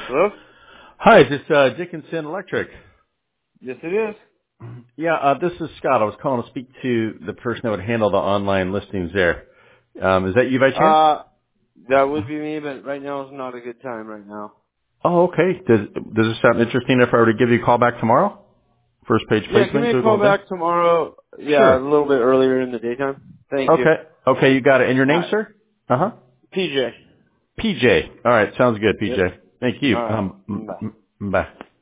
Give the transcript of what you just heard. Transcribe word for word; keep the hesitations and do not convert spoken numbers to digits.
Hello? Hi, is this uh, Dickinson Electric? Yes, it is. Yeah, uh, this is Scott. I was calling to speak to the person that would handle the online listings there. Um, is that you by chance? Uh, that would be me, but right now is not a good time right now. Oh, okay. Does does it sound interesting if I were to give you a call back tomorrow? First page Yeah, give me placement, a Google call a day? back tomorrow. Yeah, a Sure. little bit earlier in the daytime. Thank you. Okay. Okay, you got it. And your name, Alright. sir? Uh-huh. P J. P J. All right, sounds good, Yep. P J. Thank you. Alright. Um, m- Bye. m- bye.